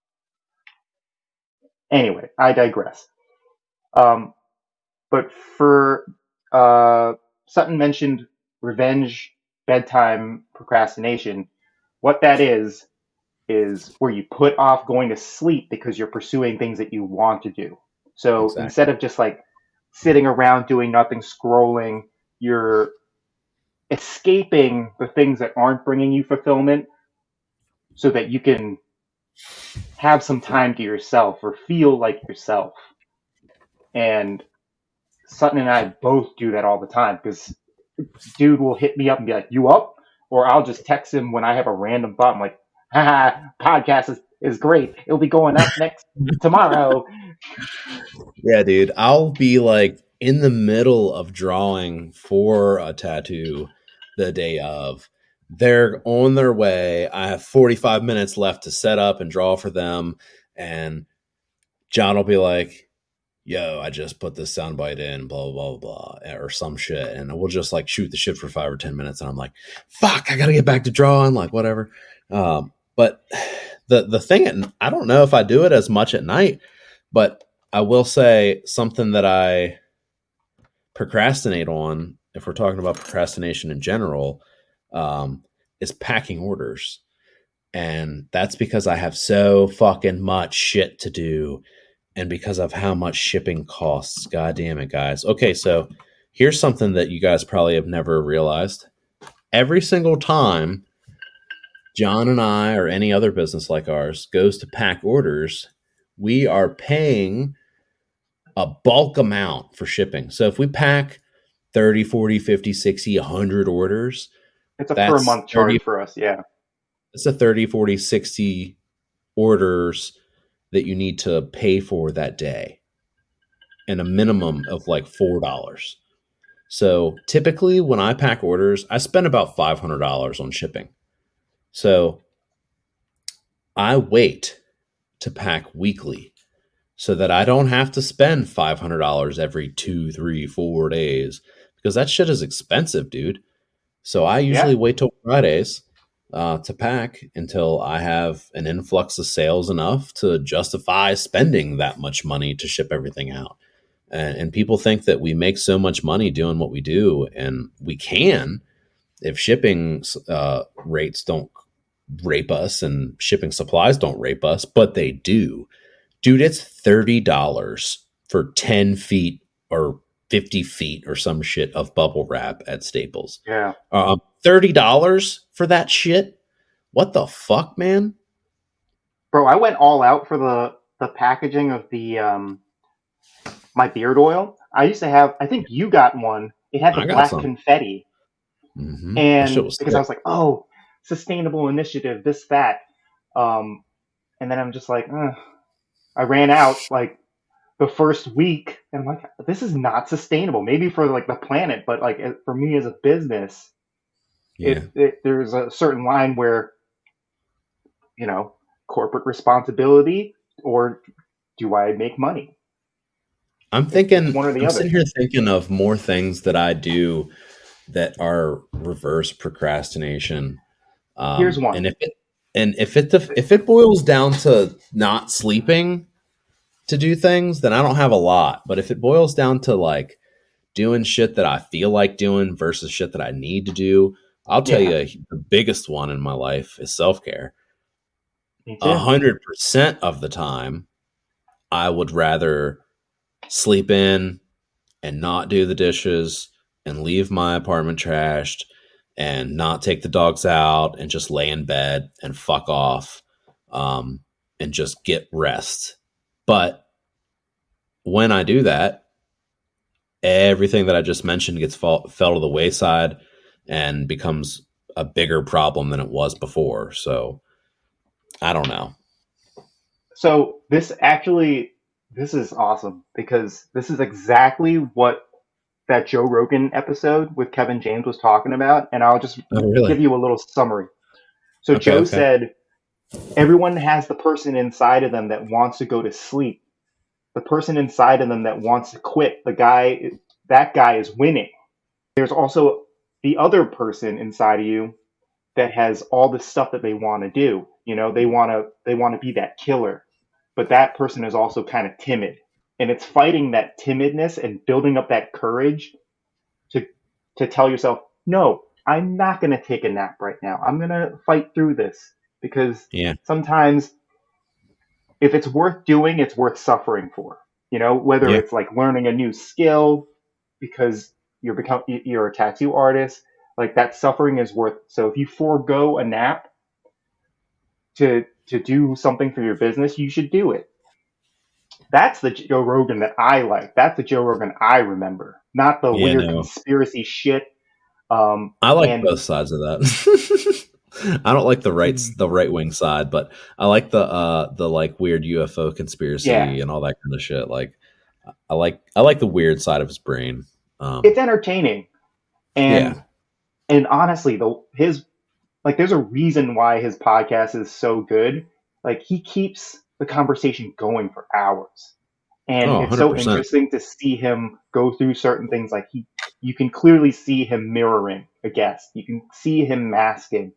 Anyway, I digress. Um, but for uh, Sutton mentioned revenge bedtime procrastination. What that is, is where you put off going to sleep because you're pursuing things that you want to do. So Exactly. instead of just like sitting around doing nothing, scrolling, you're escaping the things that aren't bringing you fulfillment so that you can have some time to yourself or feel like yourself. And Sutton and I both do that all the time, because dude will hit me up and be like, "You up?" Or I'll just text him when I have a random thought. I'm like, haha, podcast is, is great. It'll be going up next tomorrow. Yeah, dude. I'll be like in the middle of drawing for a tattoo the day of. They're on their way. I have forty-five minutes left to set up and draw for them. And John will be like, yo, I just put this soundbite in, blah, blah, blah, blah, or some shit. And we'll just like shoot the shit for five or ten minutes. And I'm like, fuck, I got to get back to drawing, like whatever. Um, but the, the thing, and I don't know if I do it as much at night, but I will say something that I procrastinate on, if we're talking about procrastination in general, um, is packing orders. And that's because I have so fucking much shit to do, and because of how much shipping costs. God damn it, guys. Okay, so here's something that you guys probably have never realized. Every single time John and I, or any other business like ours, goes to pack orders, we are paying a bulk amount for shipping. So if we pack thirty, forty, fifty, sixty, one hundred orders, it's a per month charge for us. Yeah. It's a thirty, forty, sixty orders that you need to pay for that day, and a minimum of like four dollars. So typically when I pack orders, I spend about five hundred dollars on shipping. So I wait to pack weekly so that I don't have to spend five hundred dollars every two, three, four days, because that shit is expensive, dude. So I usually yeah. wait till Fridays uh, to pack until I have an influx of sales enough to justify spending that much money to ship everything out. And, and people think that we make so much money doing what we do, and we can if shipping uh, rates don't rape us and shipping supplies don't rape us, but they do. Dude, it's thirty dollars for ten feet or fifty feet or some shit of bubble wrap at Staples. Yeah. Um, thirty dollars for that shit? What the fuck, man? Bro, I went all out for the, the packaging of the um, my beard oil. I used to have, I think you got one. It had the black some. confetti. Mm-hmm. And because sick. I was like, oh, sustainable initiative, this, that. Um, and then I'm just like, ugh. I ran out like the first week, and I'm like, this is not sustainable. Maybe for like the planet, but like for me as a business, yeah. it, it there's a certain line where, you know, corporate responsibility, or do I make money? I'm thinking, one or the I'm other. Sitting here thinking of more things that I do that are reverse procrastination. Um, Here's one. And if it, And if it if it boils down to not sleeping to do things, then I don't have a lot. But if it boils down to like doing shit that I feel like doing versus shit that I need to do, I'll tell yeah. you the biggest one in my life is self-care. A hundred percent of the time, I would rather sleep in and not do the dishes and leave my apartment trashed and not take the dogs out and just lay in bed and fuck off um, and just get rest. But when I do that, everything that I just mentioned gets fall, fell to the wayside and becomes a bigger problem than it was before. So I don't know. So this actually, this is awesome because this is exactly what that Joe Rogan episode with Kevin James was talking about. And I'll just Oh, really? give you a little summary. So Okay, Joe okay. said, everyone has the person inside of them that wants to go to sleep. The person inside of them that wants to quit. The guy, that guy is winning. There's also the other person inside of you that has all the stuff that they want to do. You know, they want to they want to be that killer, but that person is also kind of timid, and it's fighting that timidness and building up that courage to to tell yourself, no, I'm not going to take a nap right now. I'm going to fight through this because Yeah. sometimes if it's worth doing, it's worth suffering for. You know, whether Yeah. it's like learning a new skill because you're become you're a tattoo artist, like that suffering is worth. So if you forego a nap to to do something for your business, you should do it. That's the Joe Rogan that I like. That's the Joe Rogan I remember, not the Yeah, weird no. conspiracy shit. Um, I like and both sides of that. I don't like the right the right wing side, but I like the uh the like weird U F O conspiracy Yeah. and all that kind of shit. Like I like I like the weird side of his brain. Um, it's entertaining, and Yeah. and honestly, the his like there's a reason why his podcast is so good. Like he keeps the conversation going for hours, and Oh, it's so one hundred percent. interesting to see him go through certain things. Like he, you can clearly see him mirroring a guest. You can see him masking,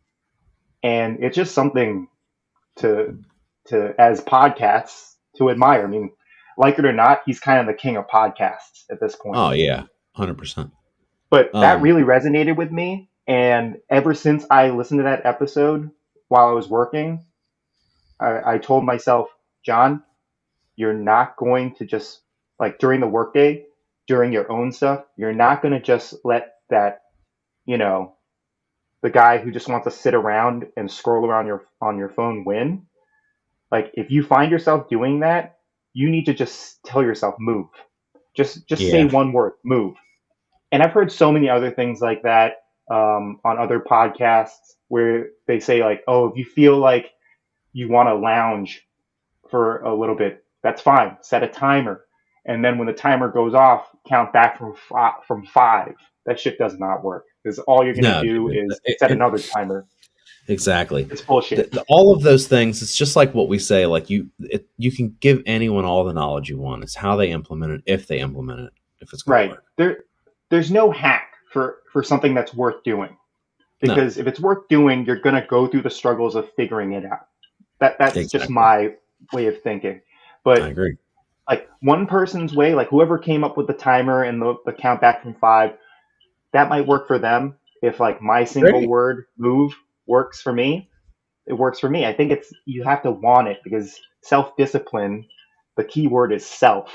and it's just something to to as podcasts to admire. I mean, like it or not, he's kind of the king of podcasts at this point. Oh yeah, one hundred percent. But that Um, really resonated with me. And ever since I listened to that episode while I was working, I, I told myself, John, you're not going to just, like during the workday, during your own stuff, you're not going to just let that, you know, the guy who just wants to sit around and scroll around your on your phone win. Like if you find yourself doing that, you need to just tell yourself, move. Just just say Yeah. one word, move. And I've heard so many other things like that um, on other podcasts where they say like, oh, if you feel like you want to lounge for a little bit, that's fine. Set a timer. And then when the timer goes off, count back from fi- from five. That shit does not work because all you're going to No, do dude, is it- set it- another timer. exactly. It's bullshit. The- the- all of those things, it's just like what we say. Like you, it, you can give anyone all the knowledge you want. It's how they implement it, if they implement it, if it's going Right. to work. There, there's no hack for, for something that's worth doing. No. Because if it's worth doing, you're going to go through the struggles of figuring it out. That That's just Exactly. my way of thinking. I But agree. like one person's way, like whoever came up with the timer and the, the count back from five, that might work for them. If like my single Great. word move works for me, it works for me. I think it's, you have to want it because self-discipline, the key word is self.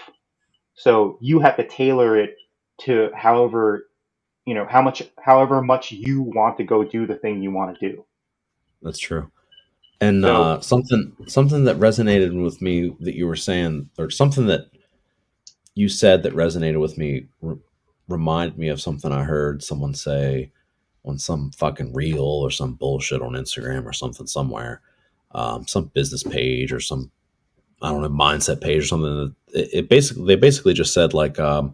So you have to tailor it to however, you know, how much, however much you want to go do the thing you want to do. That's true. And So- uh, something something that resonated with me that you were saying, or something that you said that resonated with me, re- reminded me of something I heard someone say on some fucking reel or some bullshit on Instagram or something somewhere, um, some business page or some, I don't know, mindset page or something. It, it basically, they basically just said like, um,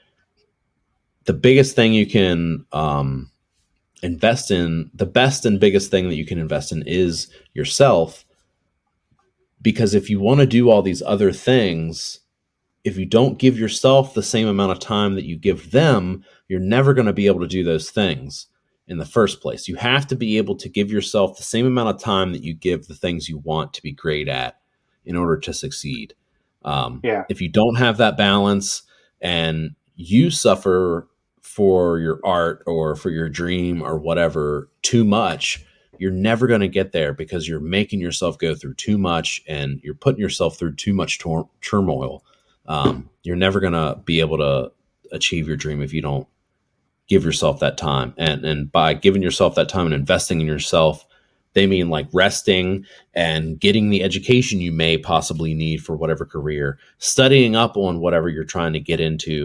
the biggest thing you can um, invest in, the best and biggest thing that you can invest in is yourself. Because if you want to do all these other things, if you don't give yourself the same amount of time that you give them, you're never going to be able to do those things in the first place. You have to be able to give yourself the same amount of time that you give the things you want to be great at in order to succeed. Um, Yeah. If you don't have that balance and you suffer for your art or for your dream or whatever too much, you're never going to get there because you're making yourself go through too much and you're putting yourself through too much tor- turmoil. Um, you're never going to be able to achieve your dream if you don't give yourself that time. And, and by giving yourself that time and investing in yourself, they mean like resting and getting the education you may possibly need for whatever career, studying up on whatever you're trying to get into,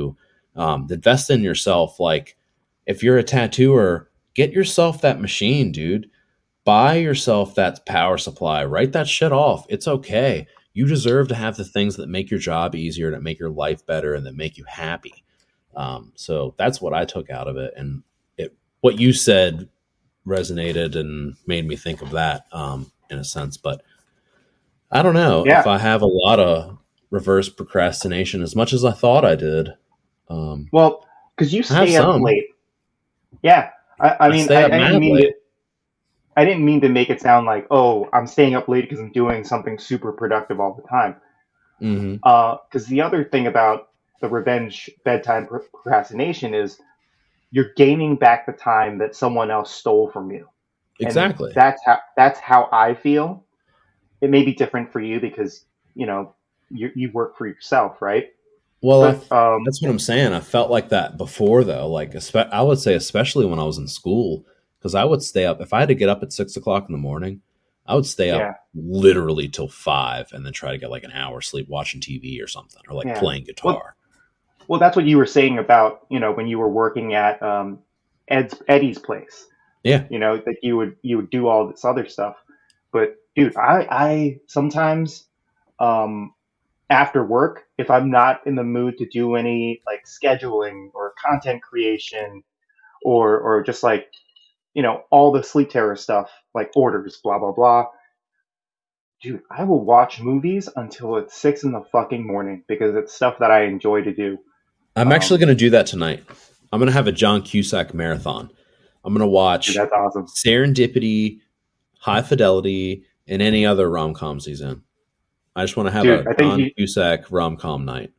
Um, invest in yourself. Like, if you're a tattooer, get yourself that machine, dude. Buy yourself that power supply. Write that shit off. It's okay. You deserve to have the things that make your job easier, that make your life better, and that make you happy. Um, so that's what I took out of it. And it, what you said resonated and made me think of that um, in a sense. But I don't know Yeah. if I have a lot of reverse procrastination as much as I thought I did. Um, Well, because you I have stay up some. late. Yeah. I, I I mean, stay I, up I didn't mad mean late. to. I didn't mean to make it sound like, oh, I'm staying up late because I'm doing something super productive all the time. hmm Because the other thing about the revenge bedtime pro- procrastination is you're gaining back the time that someone else stole from you. Exactly. And that's how that's how I feel. It may be different for you because you know you you work for yourself, right? Well, I, But um, that's what I'm saying. I felt like that before, though. Like, espe- I would say, especially when I was in school, because I would stay up. If I had to get up at six o'clock in the morning, I would stay yeah, up literally till five, and then try to get like an hour sleep watching T V or something, or like yeah. playing Well, guitar. well, that's what you were saying about you know when you were working at um, Ed's Eddie's place. Yeah, You know that you would you would do all this other stuff. But dude, I I sometimes um, after work, if I'm not in the mood to do any like scheduling or content creation or or just like you know all the sleep terror stuff like orders, blah blah blah. Dude, I will watch movies until it's six in the fucking morning because it's stuff that I enjoy to do. I'm actually Um, going to do that tonight. I'm going to have a John Cusack marathon. I'm going to dude, watch that's awesome. Serendipity, High Fidelity, and any other rom coms he's in. I just want to have Dude, a I think John he Cusack rom com night.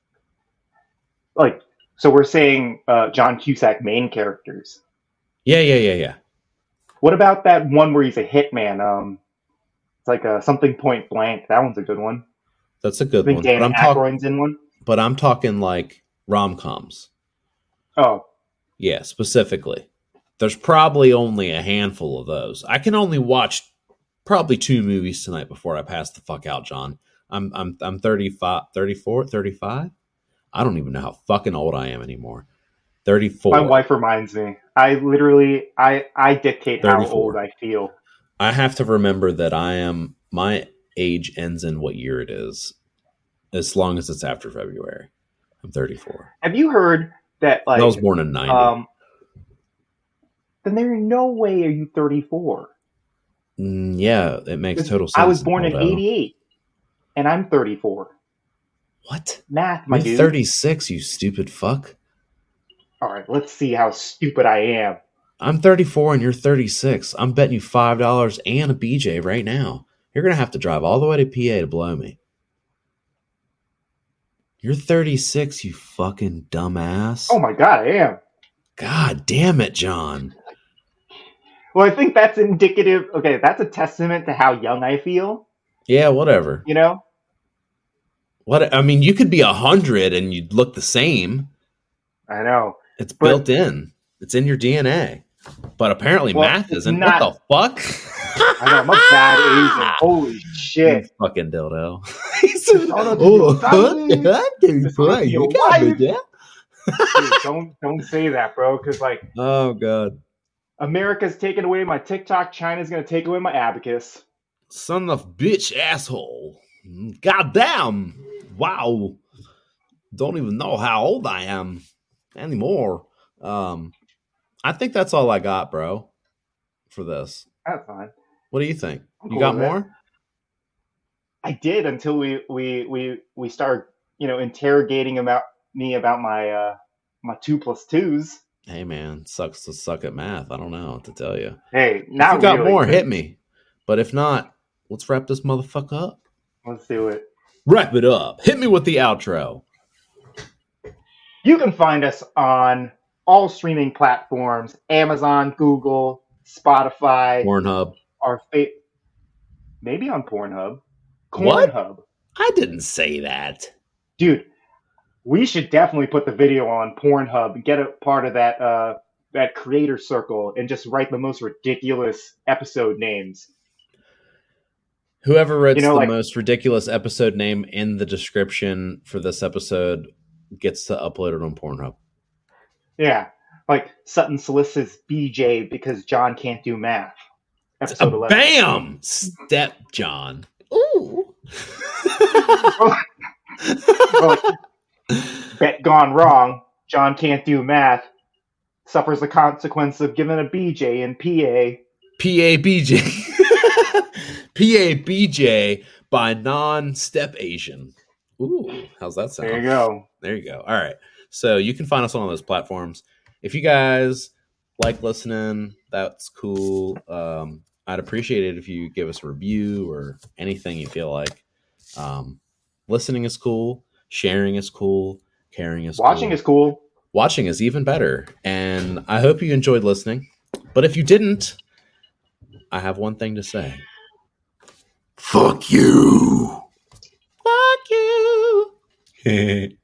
like so we're saying uh, John Cusack main characters. Yeah, yeah, yeah, yeah. What about that one where he's a hitman? Um, it's like a something point blank. That one's a good one. That's a I good think one. But Dan I'm talking, Aykroyd's in one. but I'm talking like rom coms. Oh, Yeah, specifically. There's probably only a handful of those. I can only watch probably two movies tonight before I pass the fuck out, John. I'm I'm I'm thirty-five, thirty-four, thirty-five. I don't even know how fucking old I am anymore. my thirty-four. wife reminds me. I literally, I, I dictate how thirty-four. old I feel. I have to remember that I am my age ends in what year it is, as long as it's after February. I'm thirty-four. Have you heard that? Like, I was born in ninety. um, then there's no way are you thirty-four. Mm, yeah, it makes 'Cause total sense. I was born in Aldo. eighty-eight, and I'm thirty-four. What? Math, my You're dude. thirty-six, you stupid fuck. All right, let's see how stupid I am. I'm thirty-four and you're thirty-six. I'm betting you five dollars and a B J right now. You're going to have to drive all the way to P A to blow me. You're thirty-six, you fucking dumbass. Oh my god, I am. God damn it, John. Well, I think that's indicative. Okay, that's a testament to how young I feel. Yeah, whatever. You know? What I mean, you could be a hundred and you'd look the same. I know. It's But- built in. It's in your D N A. But apparently Well, math it's isn't. not- What the fuck? I know. I'm a bad Asian. Holy You shit. fucking dildo. He said, Shout out to oh, your huh? family. Huh? Shout out to You your got me wife. there. Dude, don't don't say that, bro. Because like Oh, God. America's taking away my TikTok, China's gonna take away my abacus. Son of bitch asshole. Goddamn. Wow. Don't even know how old I am anymore. Um, I think that's all I got, bro, for this. That's fine. What do you think? I'm You cool got with it. more? I did until we we we we started, you know, interrogating about me about my uh my two plus twos. Hey, man, sucks to suck at math. I don't know what to tell you. Hey, If not you got really, more, but hit me. But if not, let's wrap this motherfucker up. Let's do it. Wrap it up. Hit me with the outro. You can find us on all streaming platforms: Amazon, Google, Spotify, Pornhub. our fa- maybe on Pornhub. What? Cornhub. I didn't say that. Dude, we should definitely put the video on Pornhub and get a part of that uh, that creator circle and just write the most ridiculous episode names. Whoever writes You know, the like- most ridiculous episode name in the description for this episode gets to upload it on Pornhub. Yeah. Like Sutton solicits B J because John can't do math. Episode Uh, eleven. Bam! Step John. Ooh. Well, bet gone wrong. John can't do math. Suffers the consequence of giving a B J in P A. P A B J. P A B J by non-step Asian. Ooh, how's that sound? There you go. There you go. All right. So you can find us on all those platforms. If you guys like listening, that's cool. Um, I'd appreciate it if you give us a review or anything you feel like. Um, listening is cool. Sharing is cool. Caring is Watching cool. is cool. Watching is even better. And I hope you enjoyed listening. But if you didn't, I have one thing to say. Fuck you. Fuck you.